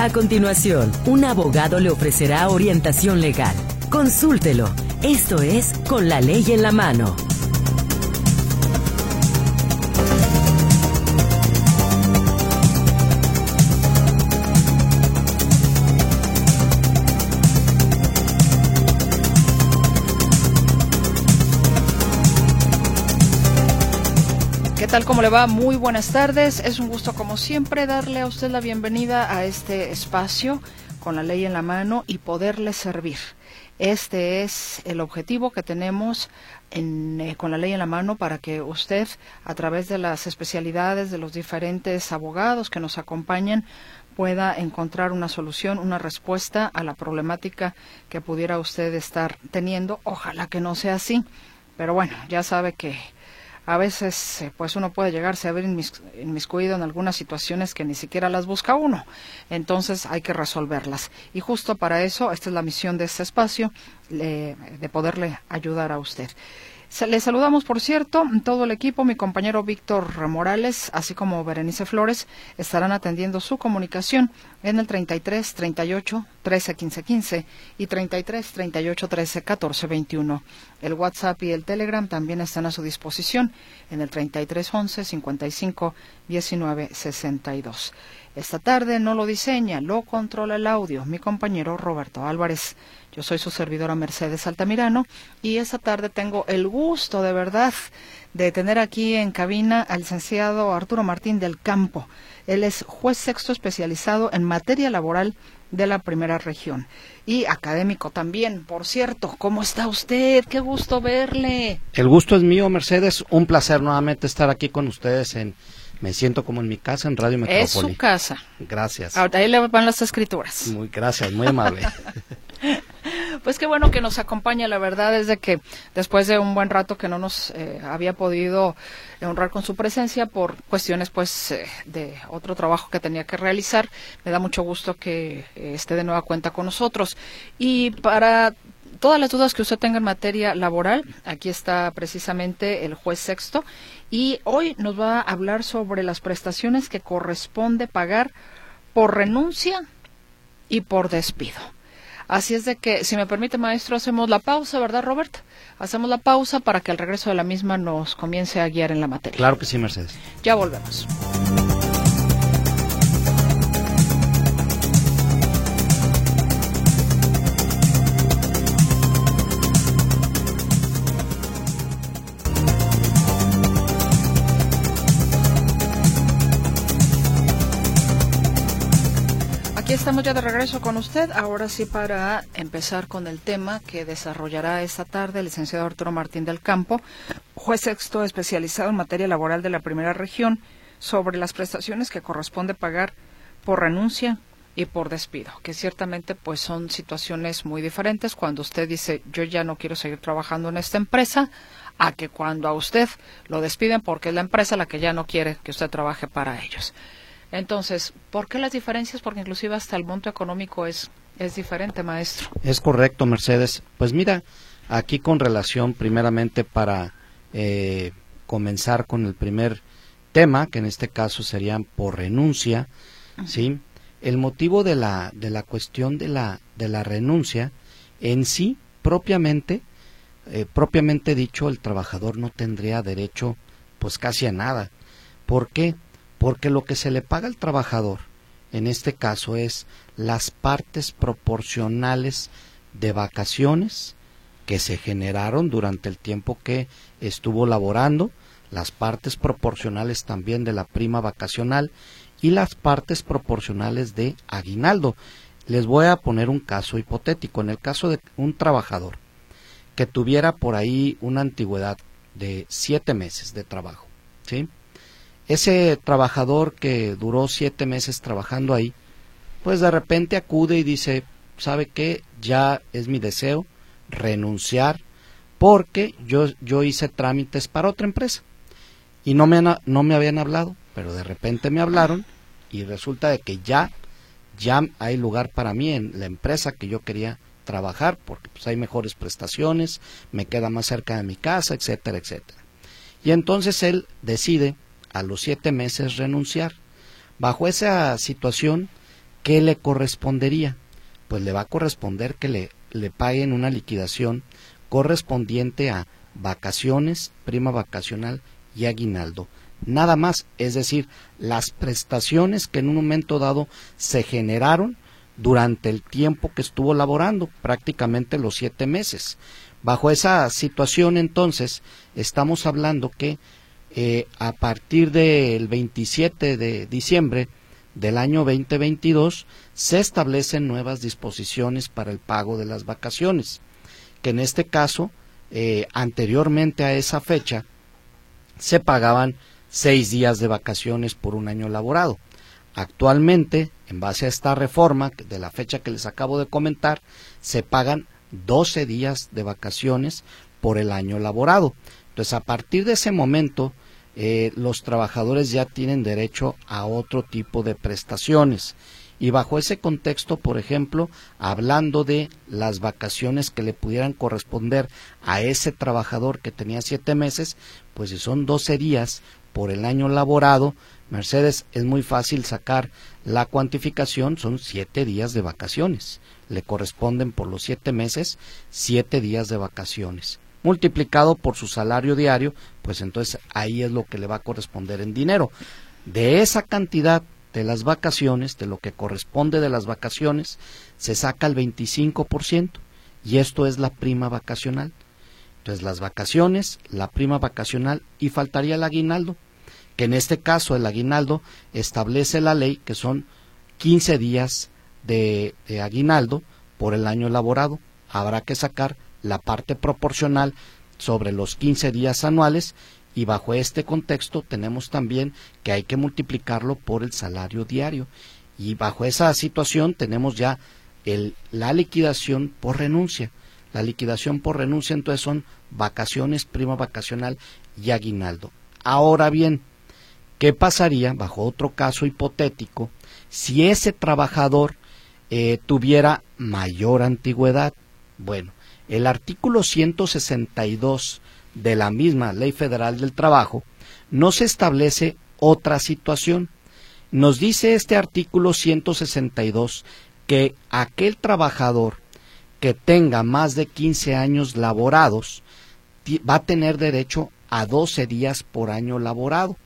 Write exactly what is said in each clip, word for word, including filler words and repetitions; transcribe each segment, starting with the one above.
A continuación, un abogado le ofrecerá orientación legal. Consúltelo. Esto es Con la Ley en la Mano. ¿Qué tal? ¿Cómo le va? Muy buenas tardes. Es un gusto, como siempre, darle a usted la bienvenida a este espacio con la ley en la mano y poderle servir. Este es el objetivo que tenemos en, eh, con la ley en la mano, para que usted, a través de las especialidades de los diferentes abogados que nos acompañan, pueda encontrar una solución, una respuesta a la problemática que pudiera usted estar teniendo. Ojalá que no sea así, pero bueno, ya sabe que a veces pues uno puede llegarse a ver inmiscuido en algunas situaciones que ni siquiera las busca uno, entonces hay que resolverlas. Y justo para eso, esta es la misión de este espacio, le, de poderle ayudar a usted. Se, le saludamos, por cierto, todo el equipo. Mi compañero Víctor Morales, así como Berenice Flores, estarán atendiendo su comunicación en el treinta y tres, treinta y ocho, trece, quince, quince y treinta y tres, treinta y ocho, trece, catorce, veintiuno. El WhatsApp y el Telegram también están a su disposición en el treinta y tres, once, cincuenta y cinco, diecinueve, sesenta y dos. Esta tarde no lo diseña, lo controla el audio mi compañero Roberto Álvarez. Yo soy su servidora Mercedes Altamirano y esta tarde tengo el gusto, de verdad, de tener aquí en cabina al licenciado Arturo Martín del Campo. Él es juez sexto especializado en materia laboral de la Primera Región y académico también, por cierto. ¿Cómo está usted? Qué gusto verle. El gusto es mío, Mercedes. Un placer nuevamente estar aquí con ustedes en Me Siento Como en Mi Casa, en Radio Metrópoli. Es su casa. Gracias. Ahora, ahí le van las escrituras. Muy gracias, muy amable. Pues qué bueno que nos acompaña. La verdad es de que después de un buen rato que no nos eh, había podido honrar con su presencia por cuestiones pues eh, de otro trabajo que tenía que realizar, me da mucho gusto que eh, esté de nueva cuenta con nosotros. Y para todas las dudas que usted tenga en materia laboral, aquí está precisamente el juez sexto, y hoy nos va a hablar sobre las prestaciones que corresponde pagar por renuncia y por despido. Así es de que, si me permite, maestro, hacemos la pausa, ¿verdad, Robert? Hacemos la pausa para que al regreso de la misma nos comience a guiar en la materia. Claro que sí, Mercedes. Ya volvemos. Aquí estamos ya de regreso con usted, ahora sí para empezar con el tema que desarrollará esta tarde el licenciado Arturo Martín del Campo, juez sexto especializado en materia laboral de la Primera Región, sobre las prestaciones que corresponde pagar por renuncia y por despido, que ciertamente pues son situaciones muy diferentes cuando usted dice yo ya no quiero seguir trabajando en esta empresa, a que cuando a usted lo despiden porque es la empresa la que ya no quiere que usted trabaje para ellos. Entonces, ¿por qué las diferencias? Porque inclusive hasta el monto económico es, es diferente, maestro. Es correcto, Mercedes. Pues mira, aquí con relación primeramente para eh, comenzar con el primer tema, que en este caso serían por renuncia, uh-huh. ¿sí? El motivo de la, de la cuestión de la, de la renuncia en sí, propiamente, eh, propiamente dicho, el trabajador no tendría derecho pues casi a nada. ¿Por qué? Porque lo que se le paga al trabajador, en este caso, es las partes proporcionales de vacaciones que se generaron durante el tiempo que estuvo laborando, las partes proporcionales también de la prima vacacional y las partes proporcionales de aguinaldo. Les voy a poner un caso hipotético. En el caso de un trabajador que tuviera por ahí una antigüedad de siete meses de trabajo, ¿sí? Ese trabajador que duró siete meses trabajando ahí, pues de repente acude y dice, ¿sabe qué? Ya es mi deseo renunciar porque yo, yo hice trámites para otra empresa y no me, han, no me habían hablado, pero de repente me hablaron y resulta de que ya, ya hay lugar para mí en la empresa que yo quería trabajar porque pues hay mejores prestaciones, me queda más cerca de mi casa, etcétera, etcétera. Y entonces él decide a los siete meses renunciar. Bajo esa situación, ¿qué le correspondería? Pues le va a corresponder que le, le paguen una liquidación correspondiente a vacaciones, prima vacacional y aguinaldo. Nada más, es decir, las prestaciones que en un momento dado se generaron durante el tiempo que estuvo laborando, prácticamente los siete meses. Bajo esa situación, entonces, estamos hablando que eh, a partir del veintisiete de diciembre del año veinte veintidós se establecen nuevas disposiciones para el pago de las vacaciones, que en este caso, eh, anteriormente a esa fecha, se pagaban seis días de vacaciones por un año laborado. Actualmente, en base a esta reforma de la fecha que les acabo de comentar, se pagan doce días de vacaciones por el año laborado. Entonces, a partir de ese momento, eh, los trabajadores ya tienen derecho a otro tipo de prestaciones. Y bajo ese contexto, por ejemplo, hablando de las vacaciones que le pudieran corresponder a ese trabajador que tenía siete meses, pues si son doce días por el año laborado, Mercedes, es muy fácil sacar la cuantificación, son siete días de vacaciones. Le corresponden por los siete meses, siete días de vacaciones. Multiplicado por su salario diario, pues entonces ahí es lo que le va a corresponder en dinero. De esa cantidad de las vacaciones, de lo que corresponde de las vacaciones, se saca el veinticinco por ciento y esto es la prima vacacional. Entonces las vacaciones, la prima vacacional y faltaría el aguinaldo, que en este caso el aguinaldo establece la ley que son quince días de, de aguinaldo por el año laborado. Habrá que sacar la parte proporcional sobre los quince días anuales y bajo este contexto tenemos también que hay que multiplicarlo por el salario diario y bajo esa situación tenemos ya el, la liquidación por renuncia. La liquidación por renuncia entonces son vacaciones, prima vacacional y aguinaldo. Ahora bien, ¿qué pasaría bajo otro caso hipotético si ese trabajador eh, tuviera mayor antigüedad? Bueno, el artículo ciento sesenta y dos de la misma Ley Federal del Trabajo nos establece otra situación. Nos dice este artículo ciento sesenta y dos que aquel trabajador que tenga más de quince años laborados va a tener derecho a doce días por año laborado.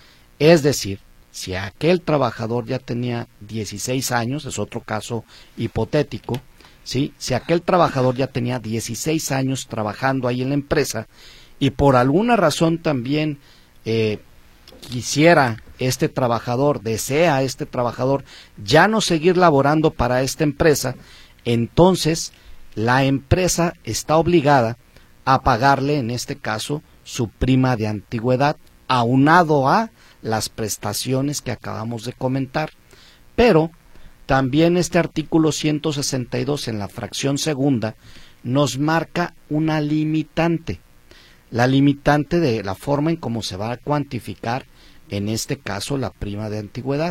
Es decir, si aquel trabajador ya tenía dieciséis años, es otro caso hipotético, ¿sí? Si aquel trabajador ya tenía dieciséis años trabajando ahí en la empresa y por alguna razón también eh, quisiera este trabajador, desea este trabajador ya no seguir laborando para esta empresa, entonces la empresa está obligada a pagarle, en este caso, su prima de antigüedad, aunado a las prestaciones que acabamos de comentar. Pero también este artículo ciento sesenta y dos en la fracción segunda nos marca una limitante, la limitante de la forma en cómo se va a cuantificar, en este caso, la prima de antigüedad.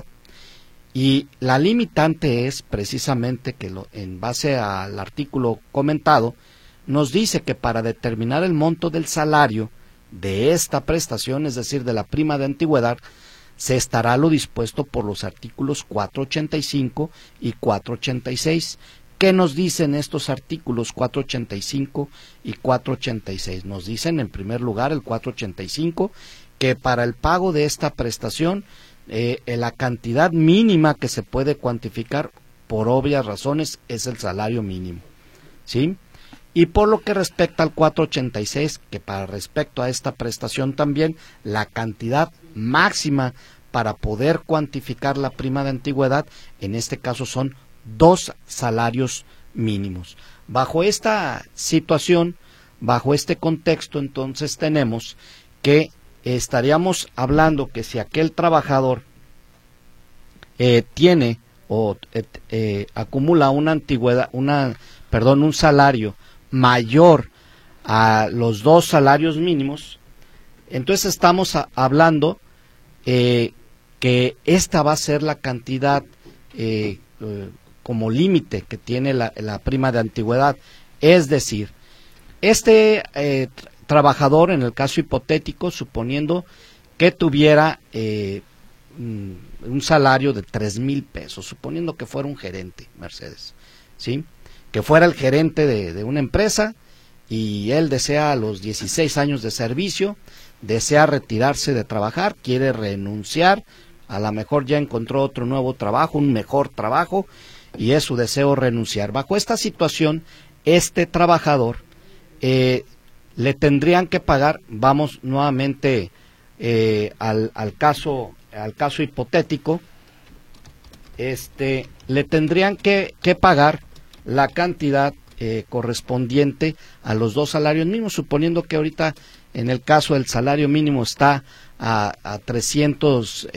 Y la limitante es precisamente que lo, en base al artículo comentado, nos dice que para determinar el monto del salario de esta prestación, es decir, de la prima de antigüedad, se estará lo dispuesto por los artículos cuatrocientos ochenta y cinco y cuatrocientos ochenta y seis. ¿Qué nos dicen estos artículos cuatrocientos ochenta y cinco y cuatrocientos ochenta y seis? Nos dicen, en primer lugar, el cuatrocientos ochenta y cinco, que para el pago de esta prestación, eh, la cantidad mínima que se puede cuantificar, por obvias razones, es el salario mínimo, ¿sí? Y por lo que respecta al cuatrocientos ochenta y seis, que para respecto a esta prestación también, la cantidad máxima para poder cuantificar la prima de antigüedad, en este caso son dos salarios mínimos. Bajo esta situación, bajo este contexto, entonces tenemos que estaríamos hablando que si aquel trabajador eh, tiene o eh, eh, acumula una antigüedad, una, perdón, un salario mayor a los dos salarios mínimos, entonces estamos a, hablando eh, que esta va a ser la cantidad eh, eh, como límite que tiene la, la prima de antigüedad. Es decir, este eh, trabajador, en el caso hipotético, suponiendo que tuviera eh, un salario de tres mil pesos, suponiendo que fuera un gerente, Mercedes, ¿sí? Que fuera el gerente de, de una empresa y él desea a los dieciséis años de servicio, desea retirarse de trabajar, quiere renunciar, a lo mejor ya encontró otro nuevo trabajo, un mejor trabajo, y es su deseo renunciar. Bajo esta situación, este trabajador eh, le tendrían que pagar, vamos nuevamente eh, al, al caso al caso hipotético, este le tendrían que, que pagar la cantidad eh, correspondiente a los dos salarios mínimos, suponiendo que ahorita en el caso del salario mínimo está a, a trescientos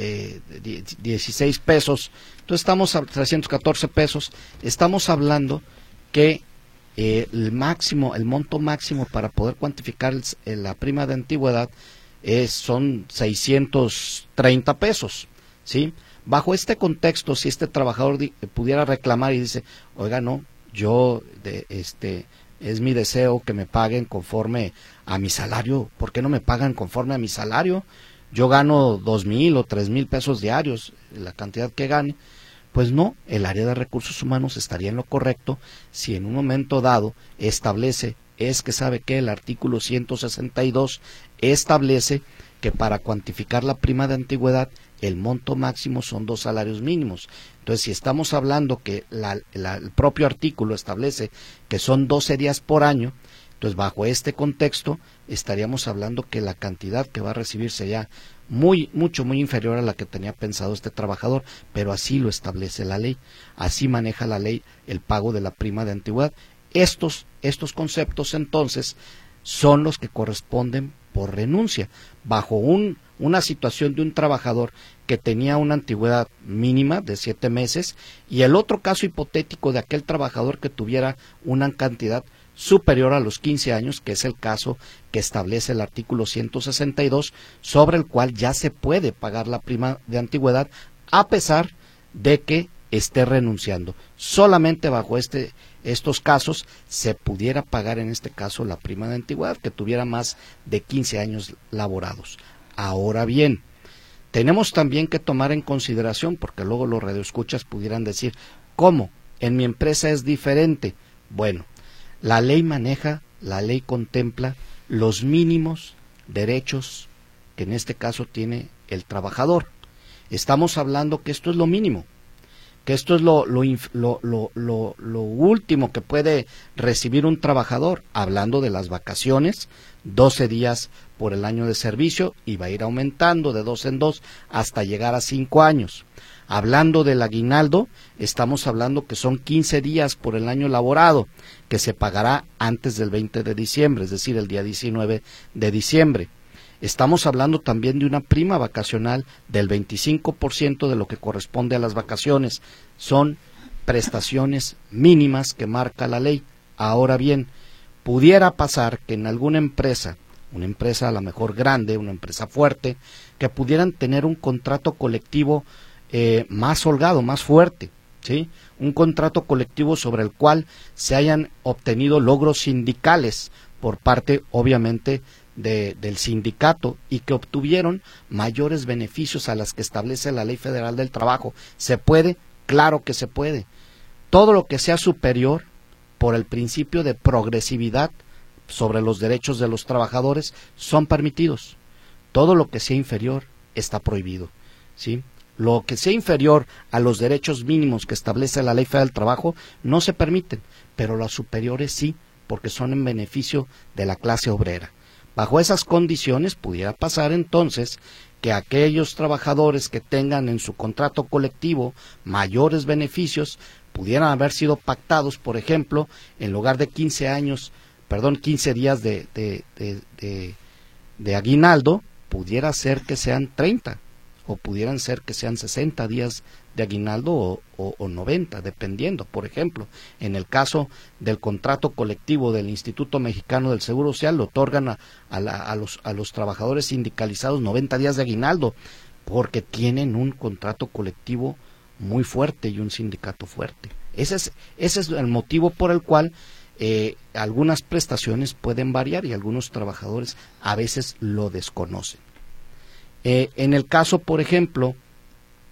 dieciséis pesos, entonces estamos a trescientos catorce pesos, estamos hablando que eh, el máximo, el monto máximo para poder cuantificar el, la prima de antigüedad es, son seiscientos treinta pesos, ¿sí? Bajo este contexto, si este trabajador di, pudiera reclamar y dice, oiga, no, yo, de, este, es mi deseo que me paguen conforme a mi salario, ¿por qué no me pagan conforme a mi salario? Yo gano dos mil o tres mil pesos diarios, la cantidad que gane. Pues no, el área de recursos humanos estaría en lo correcto si en un momento dado establece, es que sabe que el artículo ciento sesenta y dos establece que para cuantificar la prima de antigüedad el monto máximo son dos salarios mínimos. Entonces, si estamos hablando que la, la, el propio artículo establece que son doce días por año, entonces bajo este contexto estaríamos hablando que la cantidad que va a recibir sería muy, mucho, muy inferior a la que tenía pensado este trabajador, pero así lo establece la ley, así maneja la ley el pago de la prima de antigüedad. Estos, estos conceptos entonces son los que corresponden por renuncia, bajo un, una situación de un trabajador que tenía una antigüedad mínima de siete meses y el otro caso hipotético de aquel trabajador que tuviera una cantidad superior a los quince años, que es el caso que establece el artículo ciento sesenta y dos, sobre el cual ya se puede pagar la prima de antigüedad a pesar de que esté renunciando. Solamente bajo este estos casos se pudiera pagar en este caso la prima de antigüedad que tuviera más de quince años laborados. Ahora bien, tenemos también que tomar en consideración, porque luego los radioescuchas pudieran decir, ¿cómo? En mi empresa es diferente. Bueno, la ley maneja, la ley contempla los mínimos derechos que en este caso tiene el trabajador. Estamos hablando que esto es lo mínimo, que esto es lo, lo, lo, lo, lo, lo último que puede recibir un trabajador, hablando de las vacaciones, doce días por el año de servicio, y va a ir aumentando de dos en dos hasta llegar a cinco años. Hablando del aguinaldo, estamos hablando que son quince días por el año laborado, que se pagará antes del veinte de diciembre, es decir, el día diecinueve de diciembre. Estamos hablando también de una prima vacacional del veinticinco por ciento de lo que corresponde a las vacaciones. Son prestaciones mínimas que marca la ley. Ahora bien, pudiera pasar que en alguna empresa, una empresa a lo mejor grande, una empresa fuerte, que pudieran tener un contrato colectivo eh, más holgado, más fuerte, ¿sí? Un contrato colectivo sobre el cual se hayan obtenido logros sindicales por parte, obviamente, De, del sindicato y que obtuvieron mayores beneficios a las que establece la Ley Federal del Trabajo. ¿Se puede? Claro que se puede. Todo lo que sea superior por el principio de progresividad sobre los derechos de los trabajadores son permitidos. Todo lo que sea inferior está prohibido, ¿sí? Lo que sea inferior a los derechos mínimos que establece la Ley Federal del Trabajo no se permiten, pero los superiores sí, porque son en beneficio de la clase obrera. Bajo esas condiciones pudiera pasar entonces que aquellos trabajadores que tengan en su contrato colectivo mayores beneficios pudieran haber sido pactados, por ejemplo, en lugar de quince años, perdón, quince días de, de, de, de, de aguinaldo, pudiera ser que sean treinta o pudieran ser que sean sesenta días de aguinaldo o, o, o noventa, dependiendo. Por ejemplo, en el caso del contrato colectivo del Instituto Mexicano del Seguro Social, le otorgan a, a, la, a, los, a los trabajadores sindicalizados noventa días de aguinaldo, porque tienen un contrato colectivo muy fuerte y un sindicato fuerte. Ese es, ese es el motivo por el cual eh, algunas prestaciones pueden variar y algunos trabajadores a veces lo desconocen. Eh, en el caso, por ejemplo,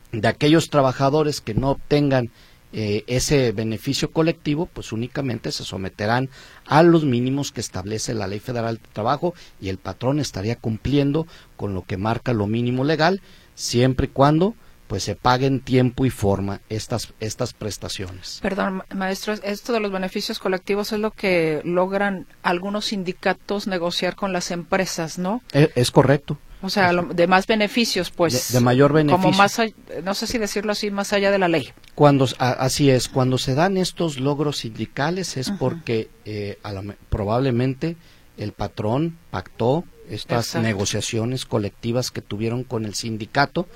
de aquellos trabajadores que no obtengan eh, ese beneficio colectivo, pues únicamente se someterán a los mínimos que establece la Ley Federal de Trabajo y el patrón estaría cumpliendo con lo que marca lo mínimo legal, siempre y cuando pues se pague en tiempo y forma estas estas prestaciones. Perdón, maestro, esto de los beneficios colectivos es lo que logran algunos sindicatos negociar con las empresas, ¿no? Es, es correcto. O sea, lo, de más beneficios, pues. De, de mayor beneficio. Como más, no sé si decirlo así, más allá de la ley. Cuando, a, así es, cuando se dan estos logros sindicales es uh-huh. porque eh, a la, probablemente el patrón pactó estas Exacto. negociaciones colectivas que tuvieron con el sindicato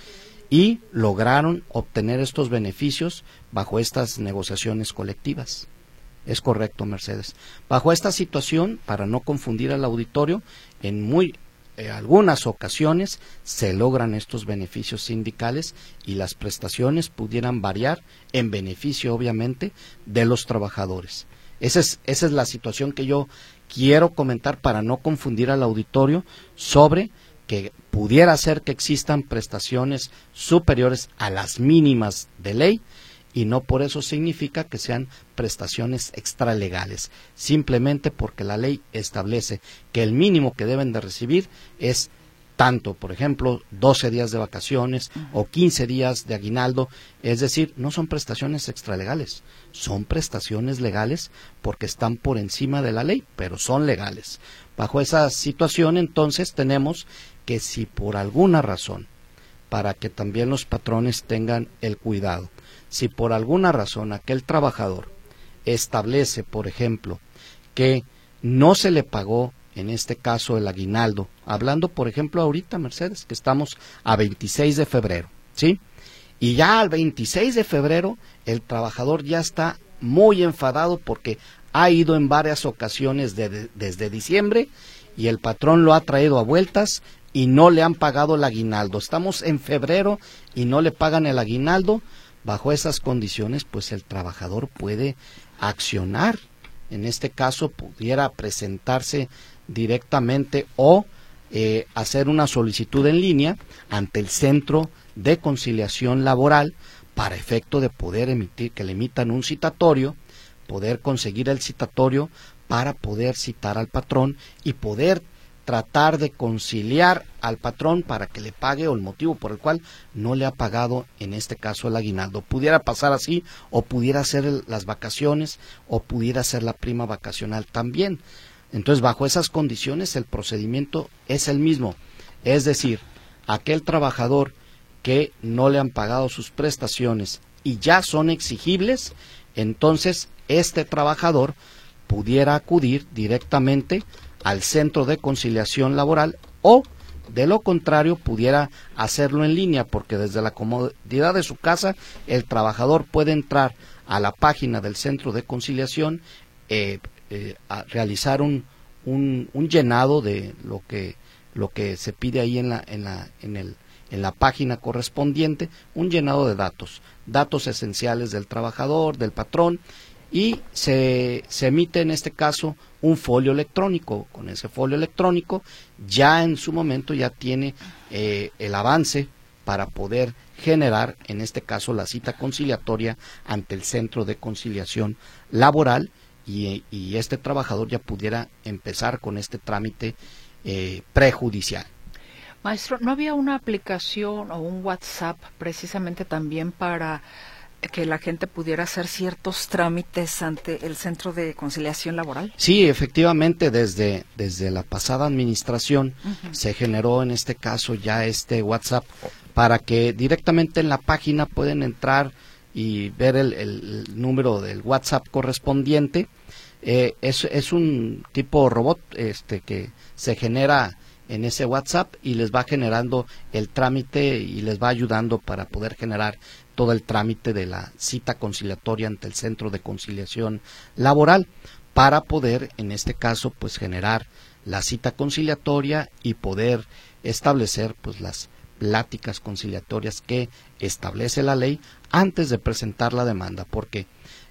y lograron obtener estos beneficios bajo estas negociaciones colectivas. Es correcto, Mercedes. Bajo esta situación, para no confundir al auditorio, en muy eh, algunas ocasiones se logran estos beneficios sindicales y las prestaciones pudieran variar en beneficio, obviamente, de los trabajadores. Esa es, esa es la situación que yo quiero comentar para no confundir al auditorio sobre que pudiera ser que existan prestaciones superiores a las mínimas de ley y no por eso significa que sean prestaciones extralegales, simplemente porque la ley establece que el mínimo que deben de recibir es tanto, por ejemplo, doce días de vacaciones o quince días de aguinaldo, es decir, no son prestaciones extralegales, son prestaciones legales porque están por encima de la ley, pero son legales. Bajo esa situación, entonces, tenemos que si por alguna razón, para que también los patrones tengan el cuidado, si por alguna razón aquel trabajador establece, por ejemplo, que no se le pagó, en este caso el aguinaldo, hablando por ejemplo ahorita, Mercedes, que estamos a veintiséis de febrero, ¿sí? Y ya al veintiséis de febrero el trabajador ya está muy enfadado porque ha ido en varias ocasiones de, de, desde diciembre y el patrón lo ha traído a vueltas y no le han pagado el aguinaldo. Estamos en febrero y no le pagan el aguinaldo. Bajo esas condiciones, pues el trabajador puede accionar. En este caso, pudiera presentarse directamente o eh, hacer una solicitud en línea ante el Centro de Conciliación Laboral para efecto de poder emitir, que le emitan un citatorio, poder conseguir el citatorio para poder citar al patrón y poder tratar de conciliar al patrón para que le pague o el motivo por el cual no le ha pagado, en este caso, el aguinaldo. Pudiera pasar así, o pudiera ser el, las vacaciones, o pudiera ser la prima vacacional también. Entonces, bajo esas condiciones, el procedimiento es el mismo. Es decir, aquel trabajador que no le han pagado sus prestaciones y ya son exigibles, entonces este trabajador pudiera acudir directamente al Centro de Conciliación Laboral o, de lo contrario, pudiera hacerlo en línea, porque desde la comodidad de su casa el trabajador puede entrar a la página del Centro de Conciliación, eh, eh, a realizar un, un, un llenado de lo que lo que se pide ahí en la en la en el en la página correspondiente, un llenado de datos, datos esenciales del trabajador, del patrón, y se, se emite en este caso un folio electrónico. Con ese folio electrónico ya en su momento ya tiene eh, el avance para poder generar, en este caso, la cita conciliatoria ante el Centro de Conciliación Laboral y, y este trabajador ya pudiera empezar con este trámite eh, prejudicial. Maestro, ¿no había una aplicación o un WhatsApp precisamente también para que la gente pudiera hacer ciertos trámites ante el Centro de Conciliación Laboral? Sí, efectivamente, desde, desde la pasada administración uh-huh. se generó en este caso ya este WhatsApp para que directamente en la página pueden entrar y ver el, el, el número del WhatsApp correspondiente. Eh, es, es un tipo robot este que se genera en ese WhatsApp y les va generando el trámite y les va ayudando para poder generar todo el trámite de la cita conciliatoria ante el Centro de Conciliación Laboral para poder, en este caso, pues generar la cita conciliatoria y poder establecer pues las pláticas conciliatorias que establece la ley antes de presentar la demanda, porque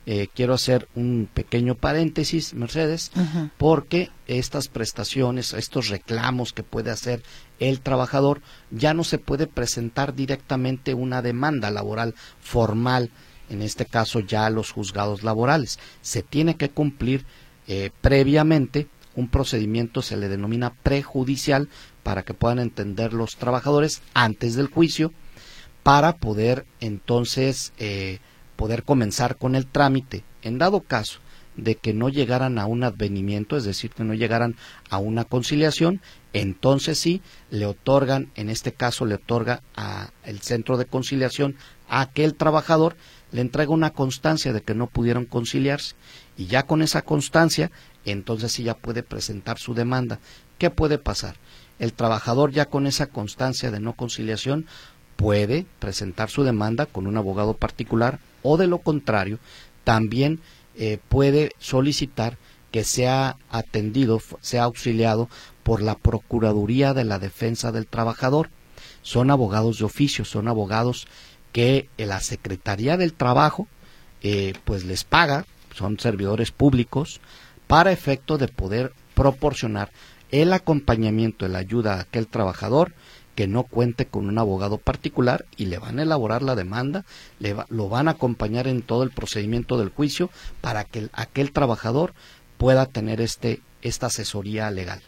eh, quiero hacer un pequeño paréntesis, Mercedes, uh-huh. porque estas prestaciones, estos reclamos que puede hacer el trabajador, ya no se puede presentar directamente una demanda laboral formal, en este caso ya a los juzgados laborales. Se tiene que cumplir eh, previamente un procedimiento, se le denomina prejudicial, para que puedan entender los trabajadores antes del juicio, para poder entonces eh, poder comenzar con el trámite. En dado caso de que no llegaran a un advenimiento, es decir, que no llegaran a una conciliación, entonces sí le otorgan, en este caso le otorga a el centro de conciliación a aquel trabajador, le entrega una constancia de que no pudieron conciliarse, y ya con esa constancia, entonces sí ya puede presentar su demanda. ¿Qué puede pasar? El trabajador ya con esa constancia de no conciliación puede presentar su demanda con un abogado particular, o de lo contrario, también eh, puede solicitar que sea atendido, sea auxiliado por la Procuraduría de la Defensa del Trabajador. Son abogados de oficio, son abogados que la Secretaría del Trabajo eh, pues les paga, son servidores públicos, para efecto de poder proporcionar el acompañamiento, la ayuda a aquel trabajador que no cuente con un abogado particular, y le van a elaborar la demanda, le va, lo van a acompañar en todo el procedimiento del juicio para que el, aquel trabajador pueda tener este esta asesoría legal.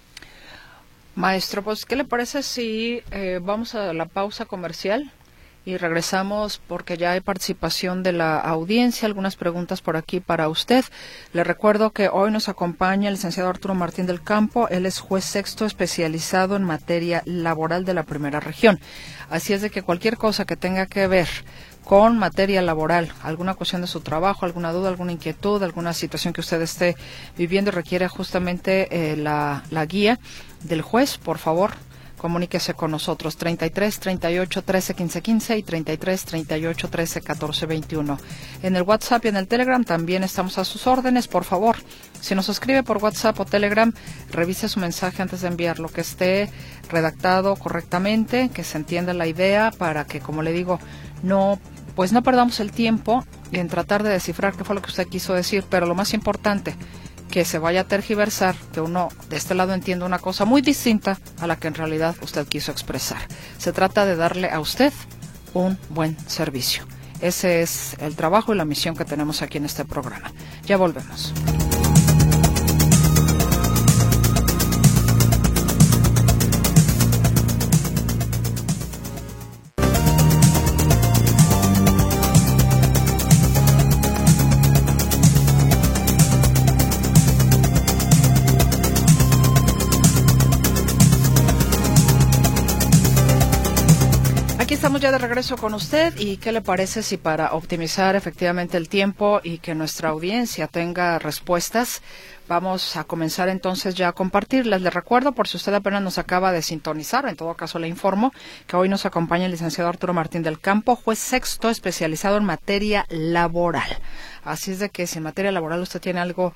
Maestro, pues, ¿qué le parece si eh, vamos a la pausa comercial y regresamos, porque ya hay participación de la audiencia, algunas preguntas por aquí para usted? Le recuerdo que hoy nos acompaña el licenciado Arturo Martín del Campo. Él es juez sexto especializado en materia laboral de la Primera Región. Así es de que cualquier cosa que tenga que ver con materia laboral, alguna cuestión de su trabajo, alguna duda, alguna inquietud, alguna situación que usted esté viviendo y requiere justamente eh, la, la guía del juez, por favor, comuníquese con nosotros. treinta y tres, treinta y ocho, trece, quince, quince y treinta y tres, treinta y ocho, trece, catorce, veintiuno. En el WhatsApp y en el Telegram también estamos a sus órdenes. Por favor, si nos escribe por WhatsApp o Telegram, revise su mensaje antes de enviarlo, que esté redactado correctamente, que se entienda la idea, para que, como le digo, no pues no perdamos el tiempo en tratar de descifrar qué fue lo que usted quiso decir, pero lo más importante, que se vaya a tergiversar, que uno de este lado entienda una cosa muy distinta a la que en realidad usted quiso expresar. Se trata de darle a usted un buen servicio. Ese es el trabajo y la misión que tenemos aquí en este programa. Ya volvemos. Estamos ya de regreso con usted, y ¿qué le parece si, para optimizar efectivamente el tiempo y que nuestra audiencia tenga respuestas, vamos a comenzar entonces ya a compartirlas? Le recuerdo, por si usted apenas nos acaba de sintonizar, en todo caso le informo que hoy nos acompaña el licenciado Arturo Martín del Campo, juez sexto especializado en materia laboral. Así es de que si en materia laboral usted tiene algo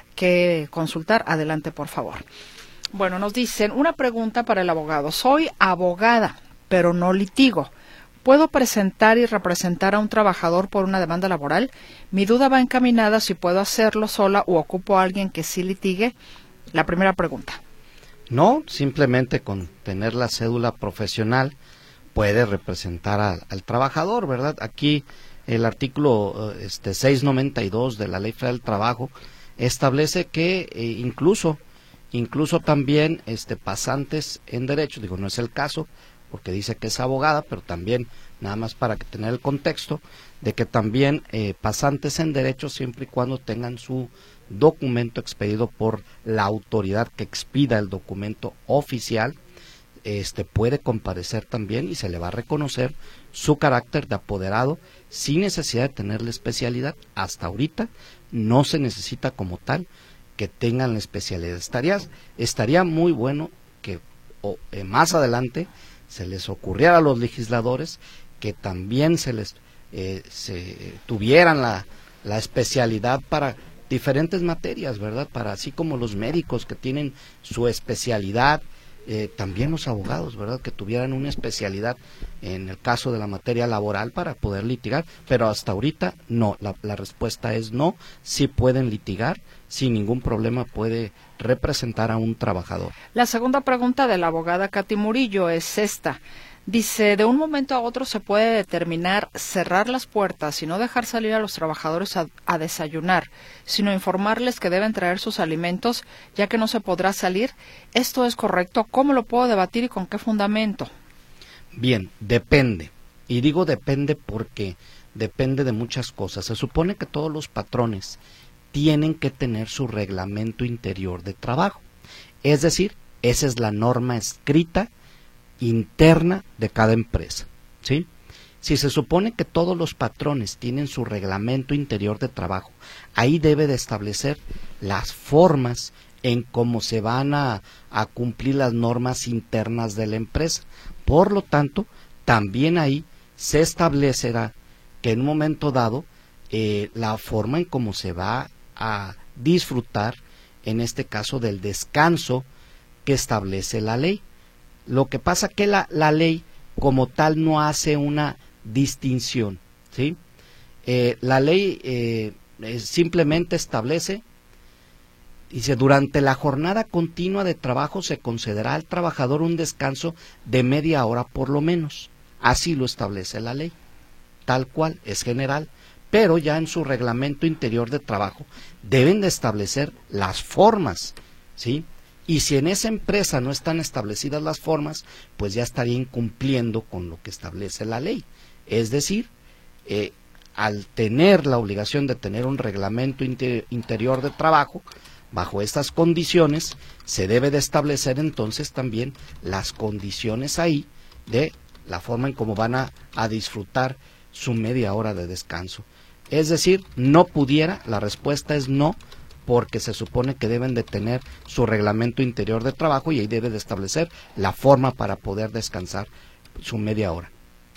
que consultar, adelante, por favor. Bueno, nos dicen, una pregunta para el abogado. Soy abogada, pero no litigo. ¿Puedo presentar y representar a un trabajador por una demanda laboral? Mi duda va encaminada si puedo hacerlo sola o ocupo a alguien que sí litigue. La primera pregunta. No, simplemente con tener la cédula profesional puede representar a, al trabajador, ¿verdad? Aquí el artículo este, seiscientos noventa y dos de la Ley Federal del Trabajo establece que eh, incluso, incluso también este, pasantes en derecho, digo, no es el caso, porque dice que es abogada, pero también, nada más para que tener el contexto, de que también eh, pasantes en derecho, siempre y cuando tengan su documento expedido por la autoridad que expida el documento oficial, este puede comparecer también y se le va a reconocer su carácter de apoderado sin necesidad de tener la especialidad. Hasta ahorita no se necesita como tal que tengan la especialidad. Estaría, estaría muy bueno que o, eh, más adelante se les ocurriera a los legisladores que también se les eh, se tuvieran la, la especialidad para diferentes materias, ¿verdad? Para así como los médicos que tienen su especialidad eh, también los abogados, ¿verdad?, que tuvieran una especialidad en el caso de la materia laboral para poder litigar, pero hasta ahorita no, la, la respuesta es no, sí pueden litigar, sin ningún problema puede representar a un trabajador. La segunda pregunta de la abogada Katy Murillo es esta. Dice, de un momento a otro se puede determinar cerrar las puertas y no dejar salir a los trabajadores a, a desayunar, sino informarles que deben traer sus alimentos, ya que no se podrá salir. ¿Esto es correcto? ¿Cómo lo puedo debatir y con qué fundamento? Bien, depende. Y digo depende porque depende de muchas cosas. Se supone que todos los patrones tienen que tener su reglamento interior de trabajo. Es decir, esa es la norma escrita interna de cada empresa, ¿sí? Si se supone que todos los patrones tienen su reglamento interior de trabajo, ahí debe de establecer las formas en cómo se van a, a cumplir las normas internas de la empresa. Por lo tanto, también ahí se establecerá que en un momento dado eh, la forma en cómo se va a disfrutar, en este caso del descanso que establece la ley. Lo que pasa que la, la ley como tal no hace una distinción, ¿sí? Eh, la ley eh, simplemente establece, dice, durante la jornada continua de trabajo se concederá al trabajador un descanso de media hora por lo menos. Así lo establece la ley, tal cual, es general, pero ya en su reglamento interior de trabajo deben de establecer las formas, ¿sí? Y si en esa empresa no están establecidas las formas, pues ya estaría incumpliendo con lo que establece la ley. Es decir, eh, al tener la obligación de tener un reglamento inter- interior de trabajo, bajo estas condiciones, se debe de establecer entonces también las condiciones ahí de la forma en cómo van a, a disfrutar su media hora de descanso. Es decir, no pudiera, la respuesta es no, porque se supone que deben de tener su reglamento interior de trabajo y ahí debe de establecer la forma para poder descansar su media hora.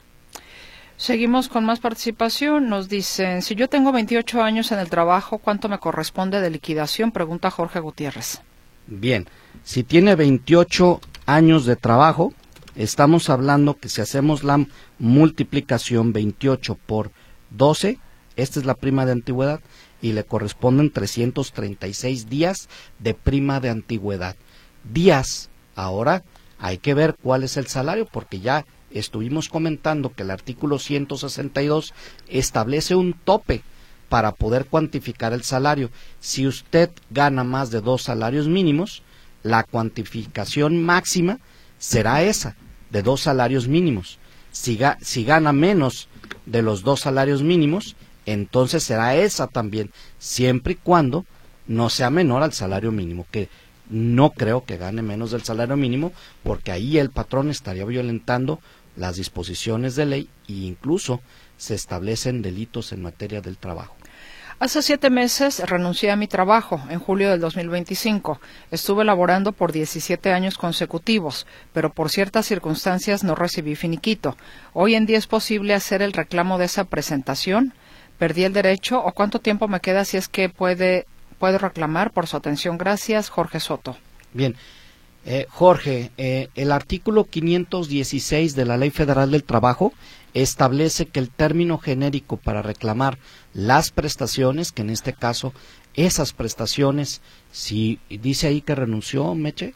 Seguimos con más participación. Nos dicen, si yo tengo veintiocho años en el trabajo, ¿cuánto me corresponde de liquidación? Pregunta Jorge Gutiérrez. Bien, si tiene veintiocho años de trabajo, estamos hablando que si hacemos la multiplicación veintiocho por doce, esta es la prima de antigüedad, y le corresponden trescientos treinta y seis días de prima de antigüedad. Días, ahora hay que ver cuál es el salario, porque ya estuvimos comentando que el artículo ciento sesenta y dos establece un tope para poder cuantificar el salario. Si usted gana más de dos salarios mínimos, la cuantificación máxima será esa, de dos salarios mínimos. Si, ga, si gana menos de los dos salarios mínimos, entonces será esa también, siempre y cuando no sea menor al salario mínimo, que no creo que gane menos del salario mínimo, porque ahí el patrón estaría violentando las disposiciones de ley e incluso se establecen delitos en materia del trabajo. Hace siete meses renuncié a mi trabajo, en julio del dos mil veinticinco. Estuve laborando por diecisiete años consecutivos, pero por ciertas circunstancias no recibí finiquito. ¿Hoy en día es posible hacer el reclamo de esa presentación? ¿Perdí el derecho o cuánto tiempo me queda si es que puede, puedo reclamar? Por su atención, gracias, Jorge Soto. Bien, eh, Jorge, eh, el artículo quinientos dieciséis de la Ley Federal del Trabajo establece que el término genérico para reclamar las prestaciones, que en este caso esas prestaciones, si dice ahí que renunció, Meche.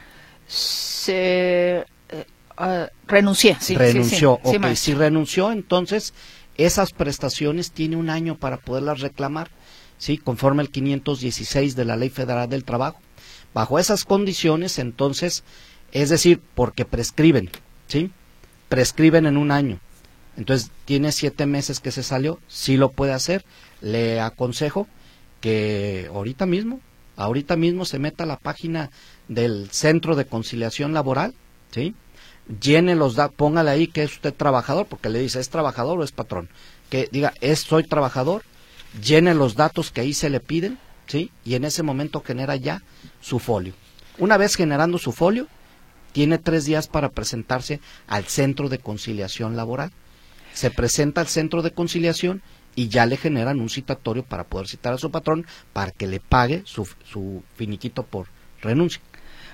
Se, eh, uh, renuncié, sí. Renunció, sí, sí, ok, sí, si renunció, entonces esas prestaciones tiene un año para poderlas reclamar, ¿sí? Conforme al quinientos dieciséis de la Ley Federal del Trabajo. Bajo esas condiciones, entonces, es decir, porque prescriben, ¿sí? Prescriben en un año. Entonces, tiene siete meses que se salió, sí lo puede hacer. Le aconsejo que ahorita mismo, ahorita mismo se meta a la página del Centro de Conciliación Laboral, ¿sí? Llene los datos, póngale ahí que es usted trabajador, porque le dice, ¿es trabajador o es patrón? Que diga, es soy trabajador, llene los datos que ahí se le piden, ¿sí? Y en ese momento genera ya su folio. Una vez generando su folio, tiene tres días para presentarse al Centro de Conciliación Laboral. Se presenta al Centro de Conciliación y ya le generan un citatorio para poder citar a su patrón para que le pague su, su finiquito por renuncia.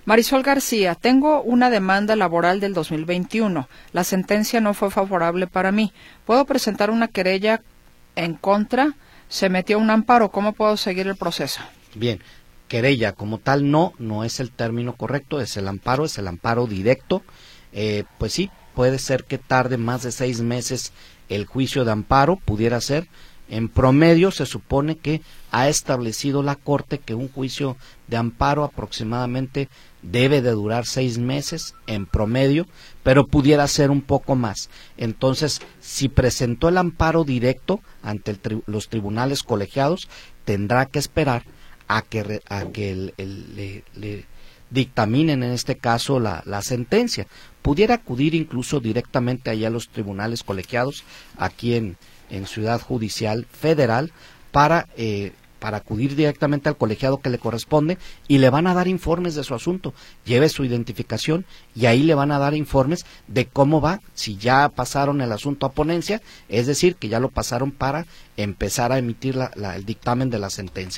Marisol García, tengo una demanda laboral del dos mil veintiuno. La sentencia no fue favorable para mí. ¿Puedo presentar una querella en contra? Se metió un amparo. ¿Cómo puedo seguir el proceso? Bien, querella como tal no, no es el término correcto, es el amparo, es el amparo directo. Eh, pues sí, puede ser que tarde más de seis meses el juicio de amparo, pudiera ser. En promedio se supone que ha establecido la Corte que un juicio de amparo aproximadamente debe de durar seis meses en promedio, pero pudiera ser un poco más. Entonces, si presentó el amparo directo ante el tri los tribunales colegiados, tendrá que esperar a que, re a que el, el, le, le dictaminen en este caso la, la sentencia. Pudiera acudir incluso directamente allá a los tribunales colegiados aquí en, en Ciudad Judicial Federal para, eh, para acudir directamente al colegiado que le corresponde y le van a dar informes de su asunto. Lleve su identificación y ahí le van a dar informes de cómo va, si ya pasaron el asunto a ponencia, es decir, que ya lo pasaron para empezar a emitir la, la, el dictamen de la sentencia.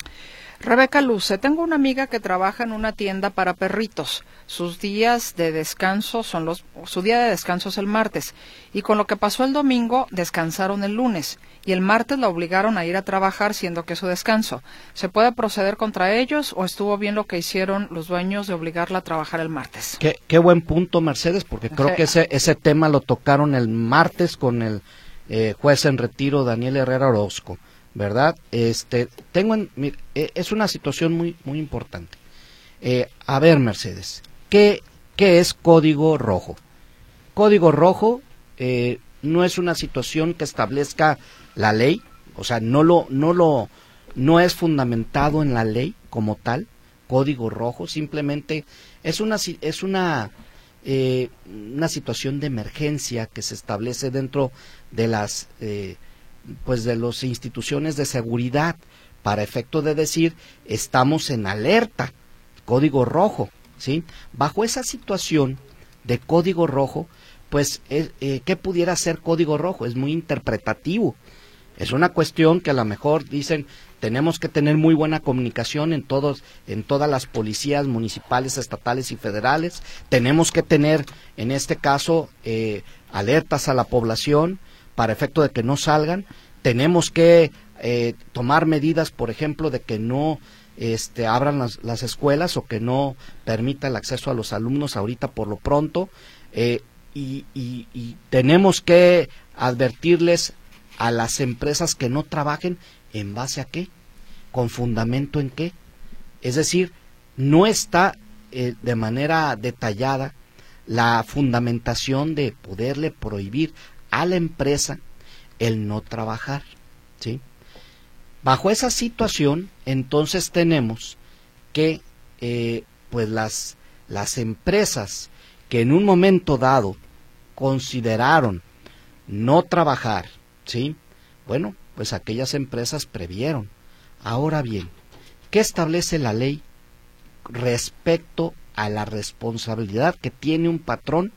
Rebeca Luce, tengo una amiga que trabaja en una tienda para perritos. Sus días de descanso son los, su día de descanso es el martes, y con lo que pasó el domingo, descansaron el lunes, y el martes la obligaron a ir a trabajar siendo que es su descanso. ¿Se puede proceder contra ellos o estuvo bien lo que hicieron los dueños de obligarla a trabajar el martes? Qué, qué buen punto, Mercedes, porque creo sí. que ese, ese tema lo tocaron el martes con el eh, juez en retiro Daniel Herrera Orozco. ¿Verdad? Este, tengo en, es una situación muy muy importante. Eh, a ver, Mercedes, ¿qué, qué es código rojo? Código rojo eh, no es una situación que establezca la ley, o sea, no lo, no lo, no es fundamentado en la ley como tal. Código rojo simplemente es una, es una, eh, una situación de emergencia que se establece dentro de las eh, pues de las instituciones de seguridad para efecto de decir estamos en alerta, código rojo, ¿sí? Bajo esa situación de código rojo, pues eh, eh, ¿qué pudiera ser código rojo? Es muy interpretativo, es una cuestión que a lo mejor dicen tenemos que tener muy buena comunicación en todos, en todas las policías municipales, estatales y federales, tenemos que tener en este caso eh, alertas a la población para efecto de que no salgan, tenemos que eh, tomar medidas, por ejemplo, de que no este, abran las, las escuelas o que no permita el acceso a los alumnos ahorita por lo pronto, eh, y, y, y tenemos que advertirles a las empresas que no trabajen en base a qué, con fundamento en qué, es decir, no está eh, de manera detallada la fundamentación de poderle prohibir a la empresa el no trabajar, ¿sí? Bajo esa situación, entonces tenemos que, eh, pues las, las empresas que en un momento dado consideraron no trabajar, ¿sí? Bueno, pues aquellas empresas previeron. Ahora bien, ¿qué establece la ley respecto a la responsabilidad que tiene un patrón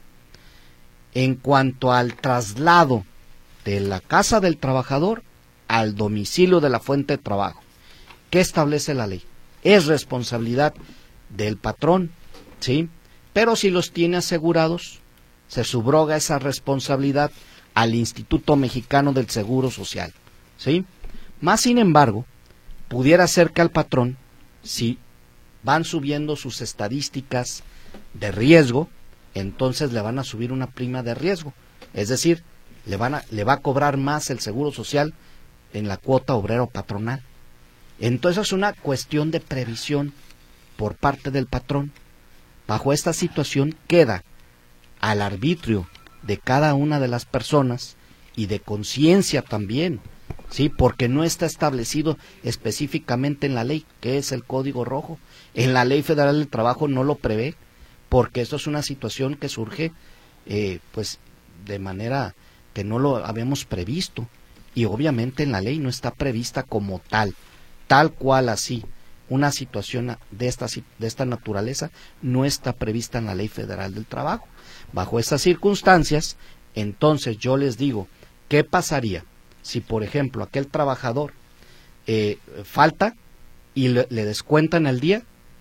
en cuanto al traslado de la casa del trabajador al domicilio de la fuente de trabajo? ¿Qué establece la ley? Es responsabilidad del patrón, ¿sí? Pero si los tiene asegurados, se subroga esa responsabilidad al Instituto Mexicano del Seguro Social, ¿sí? Más sin embargo, pudiera ser que al patrón, si van subiendo sus estadísticas de riesgo, entonces le van a subir una prima de riesgo, es decir, le van a, le va a cobrar más el Seguro Social en la cuota obrero patronal. Entonces es una cuestión de previsión por parte del patrón. Bajo esta situación queda al arbitrio de cada una de las personas y de conciencia también, sí, porque no está establecido específicamente en la ley que es el código rojo. En la Ley Federal del Trabajo no lo prevé, porque esto es una situación que surge eh, pues de manera que no lo habíamos previsto, y obviamente en la ley no está prevista como tal, tal cual así. Una situación de esta, de esta naturaleza no está prevista en la Ley Federal del Trabajo. Bajo estas circunstancias, entonces yo les digo, ¿qué pasaría si, por ejemplo, aquel trabajador eh, falta y le, le descuentan el día?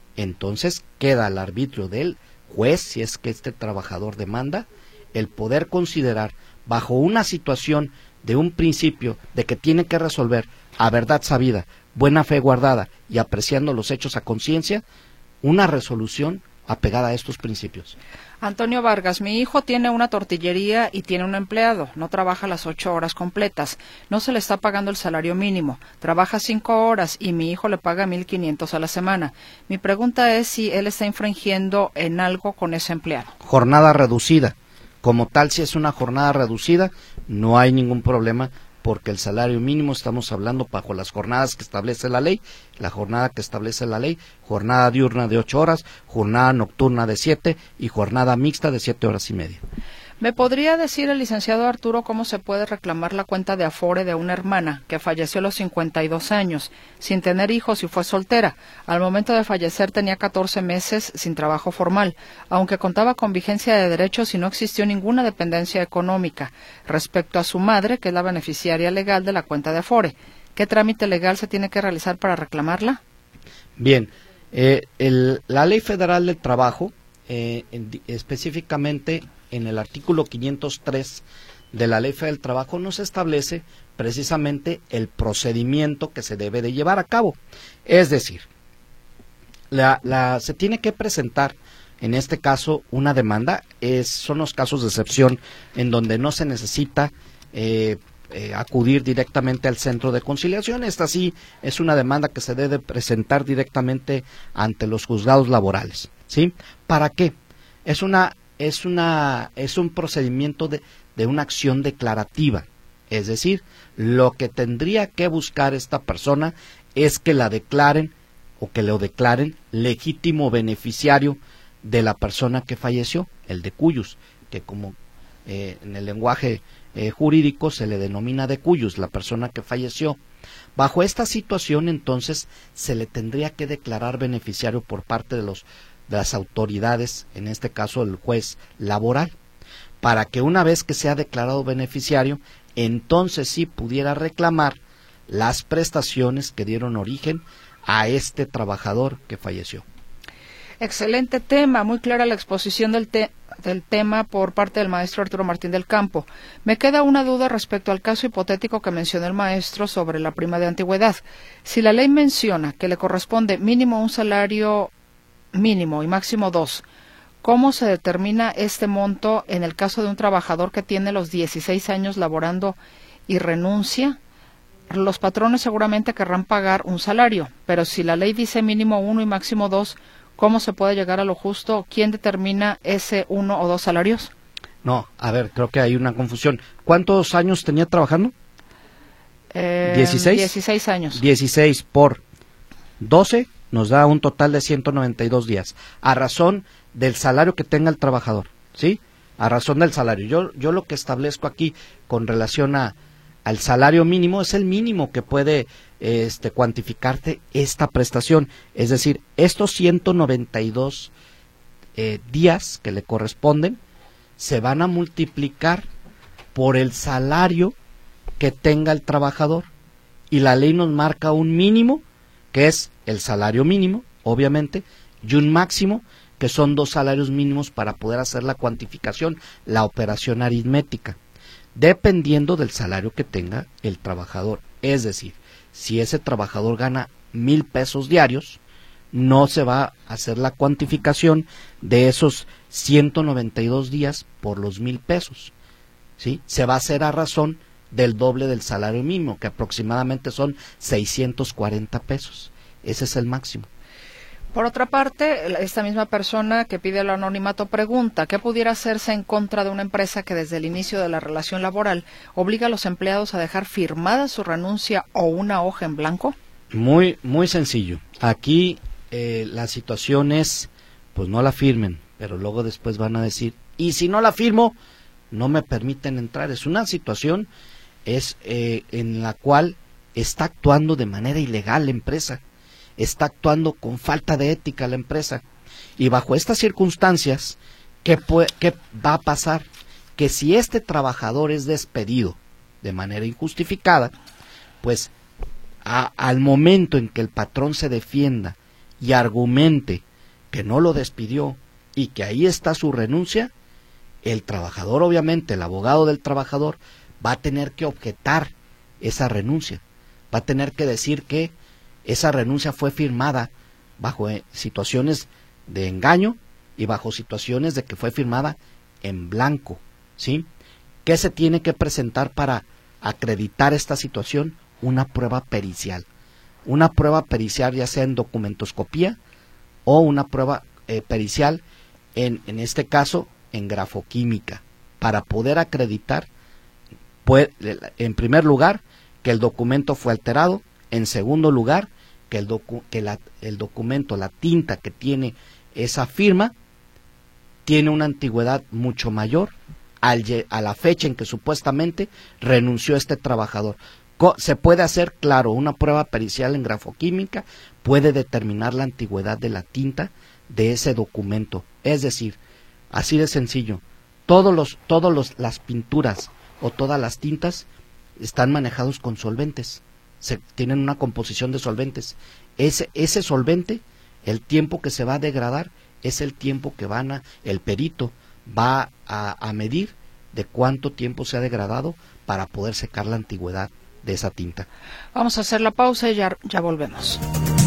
entonces queda al arbitrio del juez, si es que este trabajador demanda, el poder considerar bajo una situación de un principio de que tiene que resolver a verdad sabida, buena fe guardada y apreciando los hechos a conciencia, una resolución apegada a estos principios. Antonio Vargas, mi hijo tiene una tortillería y tiene un empleado, no trabaja las ocho horas completas, no se le está pagando el salario mínimo, trabaja cinco horas y mi hijo le paga mil quinientos a la semana. Mi pregunta es si él está infringiendo en algo con ese empleado. Jornada reducida. Como tal, si es una jornada reducida, no hay ningún problema, porque el salario mínimo estamos hablando bajo las jornadas que establece la ley, la jornada que establece la ley, jornada diurna de ocho horas, jornada nocturna de siete y jornada mixta de siete horas y media. ¿Me podría decir el licenciado Arturo cómo se puede reclamar la cuenta de Afore de una hermana que falleció a los cincuenta y dos años, sin tener hijos y fue soltera? Al momento de fallecer tenía catorce meses sin trabajo formal, aunque contaba con vigencia de derechos y no existió ninguna dependencia económica. Respecto a su madre, que es la beneficiaria legal de la cuenta de Afore, ¿qué trámite legal se tiene que realizar para reclamarla? Bien, eh, el, la Ley Federal del Trabajo, eh, en, específicamente en el artículo quinientos tres de la Ley Federal del Trabajo, nos establece precisamente el procedimiento que se debe de llevar a cabo. Es decir, la, la, se tiene que presentar, en este caso, una demanda. Es, son los casos de excepción en donde no se necesita eh, eh, acudir directamente al centro de conciliación. Esta sí es una demanda que se debe presentar directamente ante los juzgados laborales, ¿sí? ¿Para qué? Es una es una es un procedimiento de, de una acción declarativa, es decir, lo que tendría que buscar esta persona es que la declaren o que lo declaren legítimo beneficiario de la persona que falleció, el de cuyus, que como eh, en el lenguaje eh, jurídico se le denomina de cuyus, la persona que falleció. Bajo esta situación, entonces, se le tendría que declarar beneficiario por parte de los de las autoridades, en este caso el juez laboral, para que una vez que sea declarado beneficiario, entonces sí pudiera reclamar las prestaciones que dieron origen a este trabajador que falleció. Excelente tema, muy clara la exposición del, te del tema por parte del maestro Arturo Martín del Campo. Me queda una duda respecto al caso hipotético que mencionó el maestro sobre la prima de antigüedad. Si la ley menciona que le corresponde mínimo un salario mínimo y máximo dos, ¿cómo se determina este monto en el caso de un trabajador que tiene los dieciséis años laborando y renuncia? Los patrones seguramente querrán pagar un salario, pero si la ley dice mínimo uno y máximo dos, ¿cómo se puede llegar a lo justo? ¿Quién determina ese uno o dos salarios? No, a ver, creo que hay una confusión. ¿Cuántos años tenía trabajando? Eh, ¿dieciséis? dieciséis años. dieciséis por doce nos da un total de ciento noventa y dos días, a razón del salario que tenga el trabajador, ¿sí? A razón del salario. Yo, yo lo que establezco aquí con relación a al salario mínimo es el mínimo que puede este, cuantificarte esta prestación, es decir, estos ciento noventa y dos eh, días que le corresponden se van a multiplicar por el salario que tenga el trabajador, y la ley nos marca un mínimo que es el salario mínimo, obviamente, y un máximo que son dos salarios mínimos para poder hacer la cuantificación, la operación aritmética, dependiendo del salario que tenga el trabajador. Es decir, si ese trabajador gana mil pesos diarios, no se va a hacer la cuantificación de esos ciento noventa y dos días por los mil pesos, ¿sí? Se va a hacer a razón del doble del salario mínimo, que aproximadamente son seiscientos cuarenta pesos. Ese es el máximo. Por otra parte, esta misma persona que pide el anonimato pregunta, ¿qué pudiera hacerse en contra de una empresa que desde el inicio de la relación laboral obliga a los empleados a dejar firmada su renuncia o una hoja en blanco? Muy, muy sencillo. Aquí eh, la situación es, pues no la firmen, pero luego después van a decir, y si no la firmo, no me permiten entrar. Es una situación es eh, en la cual está actuando de manera ilegal la empresa, está actuando con falta de ética la empresa, y bajo estas circunstancias, ¿qué, qué va a pasar? Que si este trabajador es despedido de manera injustificada, pues a, al momento en que el patrón se defienda y argumente que no lo despidió y que ahí está su renuncia, el trabajador, obviamente, el abogado del trabajador, va a tener que objetar esa renuncia, va a tener que decir que esa renuncia fue firmada bajo eh, situaciones de engaño y bajo situaciones de que fue firmada en blanco, ¿sí? ¿Qué se tiene que presentar para acreditar esta situación? Una prueba pericial. Una prueba pericial ya sea en documentoscopía o una prueba eh, pericial, en, en este caso, en grafoquímica, para poder acreditar, pues, en primer lugar, que el documento fue alterado, en segundo lugar, que el, docu que la, el documento, la tinta que tiene esa firma, tiene una antigüedad mucho mayor al, a la fecha en que supuestamente renunció este trabajador. Se puede hacer, claro, una prueba pericial en grafoquímica, puede determinar la antigüedad de la tinta de ese documento. Es decir, así de sencillo, todos los, todos los, las pinturas o todas las tintas están manejados con solventes, se, tienen una composición de solventes. Ese, ese solvente, el tiempo que se va a degradar, es el tiempo que van a, el perito va a, a medir de cuánto tiempo se ha degradado para poder secar la antigüedad de esa tinta. Vamos a hacer la pausa y ya, ya volvemos.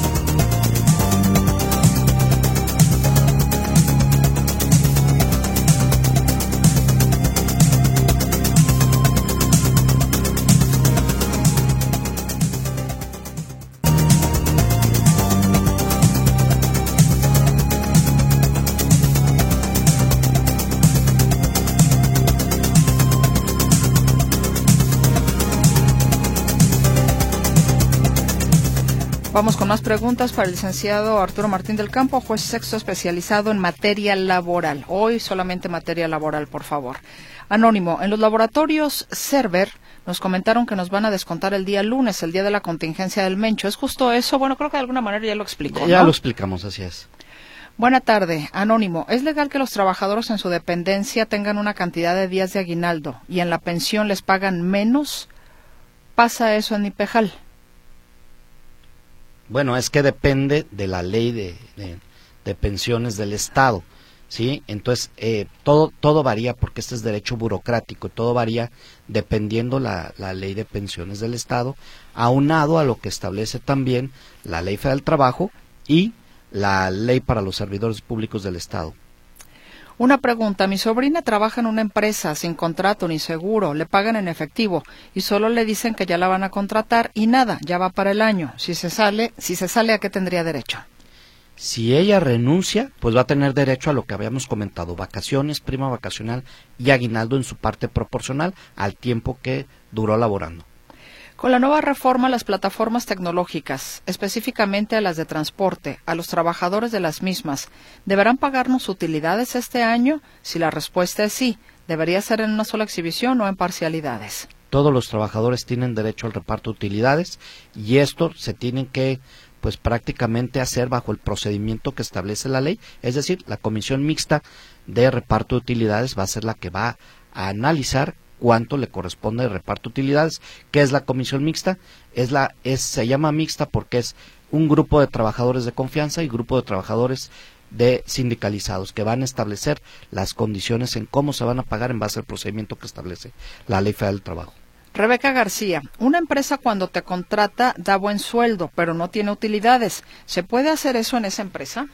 Vamos con más preguntas para el licenciado Arturo Martín del Campo, juez sexto especializado en materia laboral. Hoy solamente materia laboral, por favor. Anónimo, en los laboratorios Cerver nos comentaron que nos van a descontar el día lunes, el día de la contingencia del Mencho. ¿Es justo eso? Bueno, creo que de alguna manera ya lo explicó, ¿no? Ya lo explicamos, así es. Buena tarde, Anónimo. ¿Es legal que los trabajadores en su dependencia tengan una cantidad de días de aguinaldo y en la pensión les pagan menos? ¿Pasa eso en Nipejal? Bueno, es que depende de la ley de, de, de pensiones del Estado, ¿sí? Entonces, eh, todo todo varía porque este es derecho burocrático, todo varía dependiendo la, la ley de pensiones del Estado, aunado a lo que establece también la Ley Federal del Trabajo y la Ley para los Servidores Públicos del Estado. Una pregunta, mi sobrina trabaja en una empresa sin contrato ni seguro, le pagan en efectivo y solo le dicen que ya la van a contratar y nada, ya va para el año. Si se sale, si se sale, ¿a qué tendría derecho? Si ella renuncia, pues va a tener derecho a lo que habíamos comentado, vacaciones, prima vacacional y aguinaldo en su parte proporcional al tiempo que duró laborando. Con la nueva reforma, las plataformas tecnológicas, específicamente a las de transporte, a los trabajadores de las mismas, ¿deberán pagarnos utilidades este año? Si la respuesta es sí, ¿debería ser en una sola exhibición o en parcialidades? Todos los trabajadores tienen derecho al reparto de utilidades y esto se tienen que, pues prácticamente hacer bajo el procedimiento que establece la ley, es decir, la comisión mixta de reparto de utilidades va a ser la que va a analizar cuánto le corresponde de reparto de utilidades. ¿Qué es la comisión mixta? Es la es se llama mixta porque es un grupo de trabajadores de confianza y grupo de trabajadores de sindicalizados que van a establecer las condiciones en cómo se van a pagar en base al procedimiento que establece la Ley Federal del Trabajo. Rebeca García, una empresa cuando te contrata da buen sueldo, pero no tiene utilidades. ¿Se puede hacer eso en esa empresa?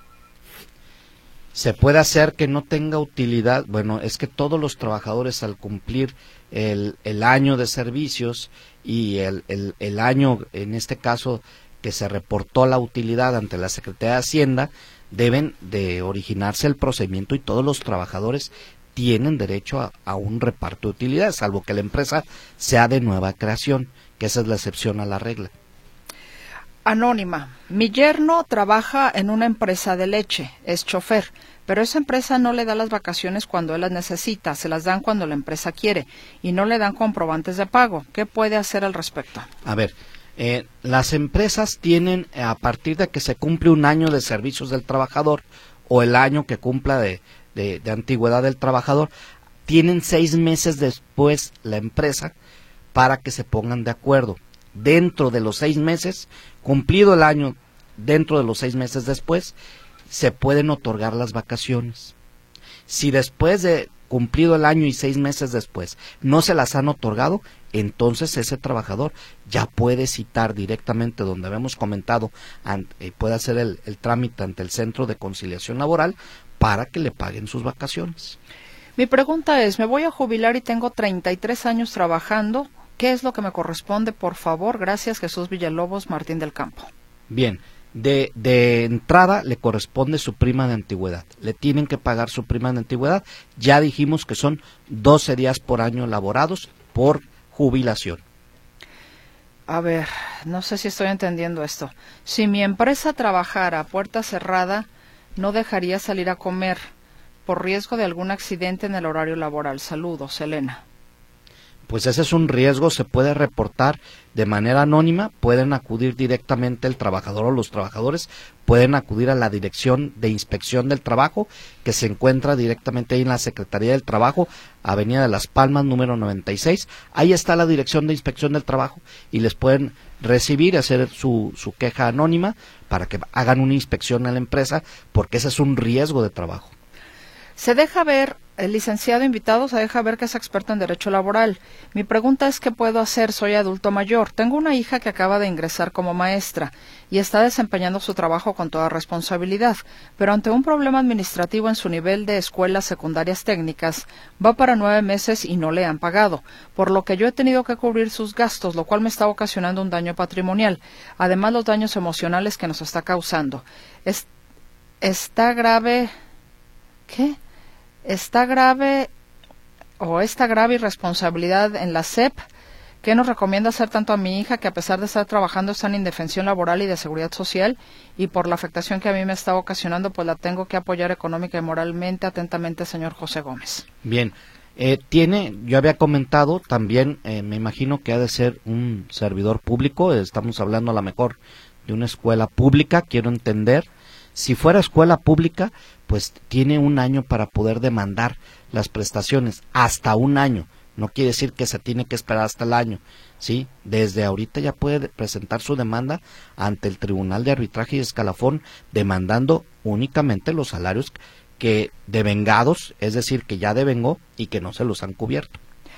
Se puede hacer que no tenga utilidad. Bueno, es que todos los trabajadores al cumplir el, el año de servicios y el, el, el año, en este caso, que se reportó la utilidad ante la Secretaría de Hacienda, deben de originarse el procedimiento y todos los trabajadores tienen derecho a, a un reparto de utilidades, salvo que la empresa sea de nueva creación, que esa es la excepción a la regla. Anónima, mi yerno trabaja en una empresa de leche, es chofer, pero esa empresa no le da las vacaciones cuando él las necesita, se las dan cuando la empresa quiere y no le dan comprobantes de pago. ¿Qué puede hacer al respecto? A ver, eh, las empresas tienen, a partir de que se cumple un año de servicios del trabajador o el año que cumpla de, de, de antigüedad del trabajador, tienen seis meses después la empresa para que se pongan de acuerdo. Dentro de los seis meses, cumplido el año dentro de los seis meses después, se pueden otorgar las vacaciones. Si después de cumplido el año y seis meses después no se las han otorgado, entonces ese trabajador ya puede citar directamente, donde habíamos comentado, ante, puede hacer el, el trámite ante el Centro de Conciliación Laboral para que le paguen sus vacaciones. Mi pregunta es, me voy a jubilar y tengo treinta y tres años trabajando, ¿qué es lo que me corresponde? Por favor, gracias, Jesús Villalobos, Martín del Campo. Bien, de, de entrada le corresponde su prima de antigüedad, le tienen que pagar su prima de antigüedad, ya dijimos que son doce días por año laborados por jubilación. A ver, no sé si estoy entendiendo esto. Si mi empresa trabajara a puerta cerrada, no dejaría salir a comer por riesgo de algún accidente en el horario laboral. Saludos, Elena. Pues ese es un riesgo, se puede reportar de manera anónima, pueden acudir directamente el trabajador o los trabajadores, pueden acudir a la Dirección de Inspección del Trabajo, que se encuentra directamente ahí en la Secretaría del Trabajo, Avenida de Las Palmas, número noventa y seis, ahí está la Dirección de Inspección del Trabajo, y les pueden recibir y hacer su, su queja anónima para que hagan una inspección a la empresa, porque ese es un riesgo de trabajo. Se deja ver, el licenciado invitado se deja ver que es experto en derecho laboral. Mi pregunta es, ¿qué puedo hacer? Soy adulto mayor. Tengo una hija que acaba de ingresar como maestra y está desempeñando su trabajo con toda responsabilidad, pero ante un problema administrativo en su nivel de escuelas secundarias técnicas, va para nueve meses y no le han pagado, por lo que yo he tenido que cubrir sus gastos, lo cual me está ocasionando un daño patrimonial, además los daños emocionales que nos está causando. Es, está grave... ¿Qué? Está grave o esta grave irresponsabilidad en la S E P. ¿Qué nos recomienda hacer tanto a mi hija, que a pesar de estar trabajando está en indefensión laboral y de seguridad social, y por la afectación que a mí me está ocasionando, pues la tengo que apoyar económica y moralmente? Atentamente, señor José Gómez. Bien, eh, tiene, yo había comentado también, eh, me imagino que ha de ser un servidor público, estamos hablando a lo mejor de una escuela pública, quiero entender. Si fuera escuela pública, pues tiene un año para poder demandar las prestaciones, hasta un año. No quiere decir que se tiene que esperar hasta el año, ¿sí? Desde ahorita ya puede presentar su demanda ante el Tribunal de Arbitraje y Escalafón, demandando únicamente los salarios que devengados, es decir, que ya devengó y que no se los han cubierto.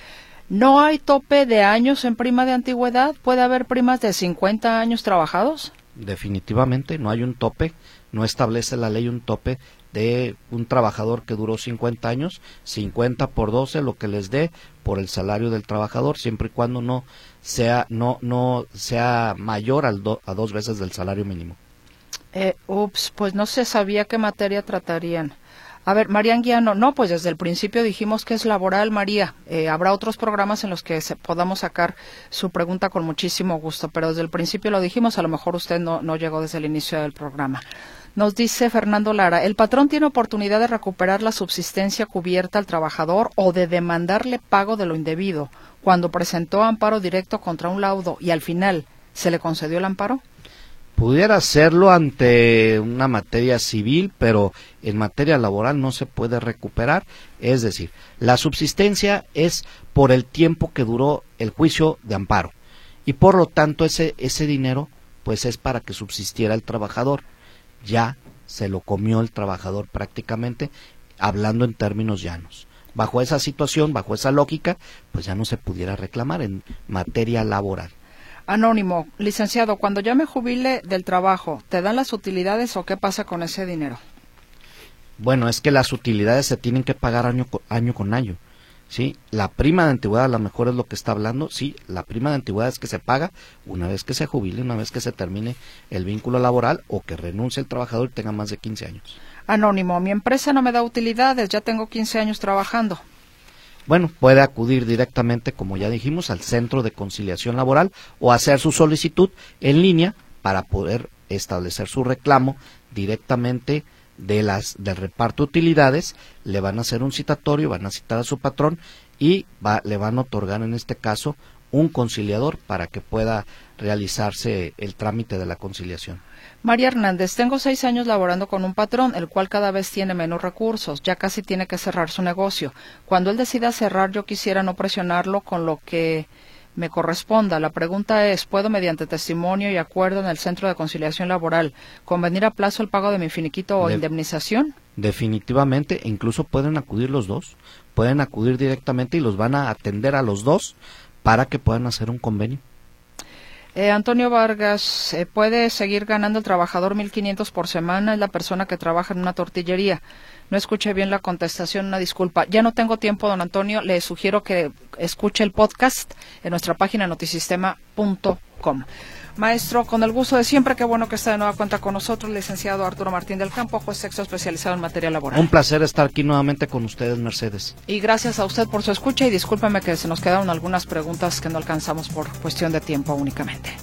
¿No hay tope de años en prima de antigüedad? ¿Puede haber primas de cincuenta años trabajados? Definitivamente no hay un tope, no establece la ley un tope de un trabajador que duró cincuenta años, cincuenta por doce, lo que les dé por el salario del trabajador, siempre y cuando no sea no no sea mayor al do, a dos veces del salario mínimo. Eh, ups, pues no se sabía qué materia tratarían. A ver, María Anguiano, no, pues desde el principio dijimos que es laboral, María. Eh, habrá otros programas en los que se, podamos sacar su pregunta con muchísimo gusto, pero desde el principio lo dijimos, a lo mejor usted no, no llegó desde el inicio del programa. Nos dice Fernando Lara, ¿el patrón tiene oportunidad de recuperar la subsistencia cubierta al trabajador o de demandarle pago de lo indebido cuando presentó amparo directo contra un laudo y al final se le concedió el amparo? Pudiera hacerlo ante una materia civil, pero en materia laboral no se puede recuperar. Es decir, la subsistencia es por el tiempo que duró el juicio de amparo y por lo tanto ese ese dinero pues es para que subsistiera el trabajador. Ya se lo comió el trabajador prácticamente, hablando en términos llanos. Bajo esa situación, bajo esa lógica, pues ya no se pudiera reclamar en materia laboral. Anónimo, licenciado, cuando ya me jubile del trabajo, ¿te dan las utilidades o qué pasa con ese dinero? Bueno, es que las utilidades se tienen que pagar año, año con año, ¿sí? La prima de antigüedad a lo mejor es lo que está hablando, sí, la prima de antigüedad es que se paga una vez que se jubile, una vez que se termine el vínculo laboral o que renuncie el trabajador y tenga más de quince años. Anónimo, mi empresa no me da utilidades, ya tengo quince años trabajando. Bueno, puede acudir directamente, como ya dijimos, al Centro de Conciliación Laboral o hacer su solicitud en línea para poder establecer su reclamo directamente de las del reparto de utilidades. Le van a hacer un citatorio, van a citar a su patrón y va, le van a otorgar en este caso un conciliador para que pueda realizarse el trámite de la conciliación. María Hernández, tengo seis años laborando con un patrón, el cual cada vez tiene menos recursos, ya casi tiene que cerrar su negocio. Cuando él decida cerrar, yo quisiera no presionarlo con lo que me corresponda. La pregunta es, ¿puedo mediante testimonio y acuerdo en el Centro de Conciliación Laboral convenir a plazo el pago de mi finiquito o De- indemnización? Definitivamente, e incluso pueden acudir los dos, pueden acudir directamente y los van a atender a los dos para que puedan hacer un convenio. Eh, Antonio Vargas, eh, ¿puede seguir ganando el trabajador mil quinientos por semana? Es la persona que trabaja en una tortillería. No escuché bien la contestación, una disculpa. Ya no tengo tiempo, don Antonio. Le sugiero que escuche el podcast en nuestra página notisistema punto com. Maestro, con el gusto de siempre, qué bueno que está de nueva cuenta con nosotros, licenciado Arturo Martín del Campo, juez sexto especializado en materia laboral. Un placer estar aquí nuevamente con ustedes, Mercedes. Y gracias a usted por su escucha y discúlpeme que se nos quedaron algunas preguntas que no alcanzamos por cuestión de tiempo únicamente.